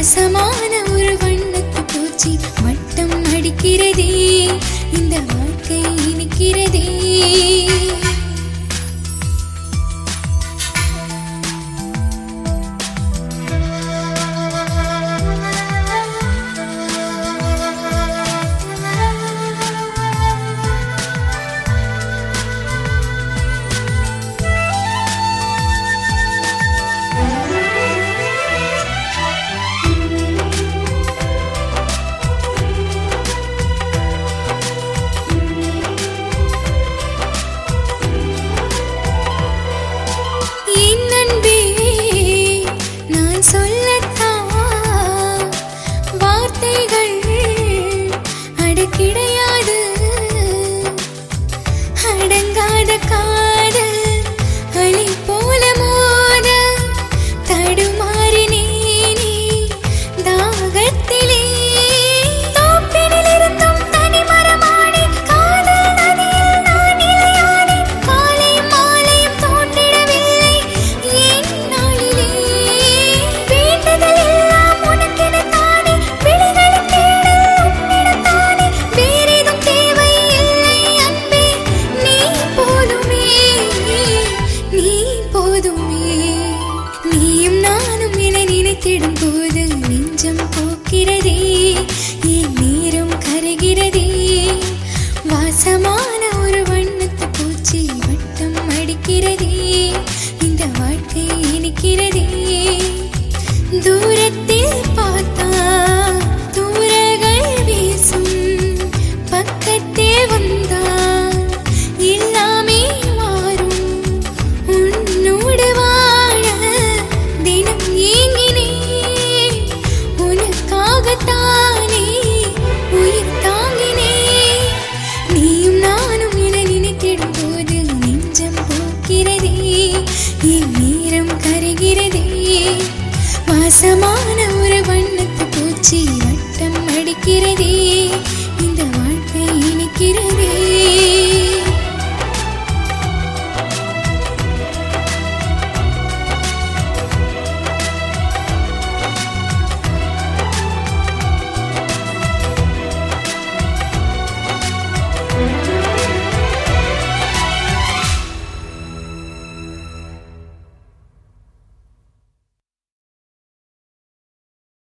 வாசமான ஒரு வண்ணத்து பூச்சி வட்டம் அடிக்கிறதே, இந்த வாழ்க்கை இனிக்கிறதே. கிடையாது அடங்காத காதல் அலை போல மோத தடுமாறினே தாகத்திலே. தோப்பினில் இருந்தும் தனிமரமானே காதல் நதியில் நான் நிலையானே. காலையும் மாலையும் தோன்றிடவில்லை என் நாளிலே. வேண்டுதல் எல்லாம் உனக்கென தானே, விழிகளின் தேடல் உன்னிடம் தானே. வேறேதும் தேவை இல்லை அன்பே, நீ போதுமே, நீ போதுமே. நீயும் நானும் என நினைத்திடும் போது நெஞ்சம் போக்கிறதே, என் நேரம் கரைகிறதே. வாசமான ஒரு வண்ணத்து பூச்சி வட்டம் அடிக்கிறதே, இந்த வாழ்க்கை இனிக்கிறதே. தூரத்தில் பார்த்தா தூரங்கள் வீசும், பக்கத்தில் வந்தால் எல்லாமே மாறும். உன்னோடு வாழ தினம் ஏங்கினே, உனக்காகத்தானே உயிர் தாங்கினே. நீயும் நானும் என நினைத்திடும் போது நெஞ்சம் போக்கிறதே, என் நேரம் கரைகிறதே. வாசமான ஒரு வண்ணத்து பூச்சி வட்டம் அடிக்கிறதே.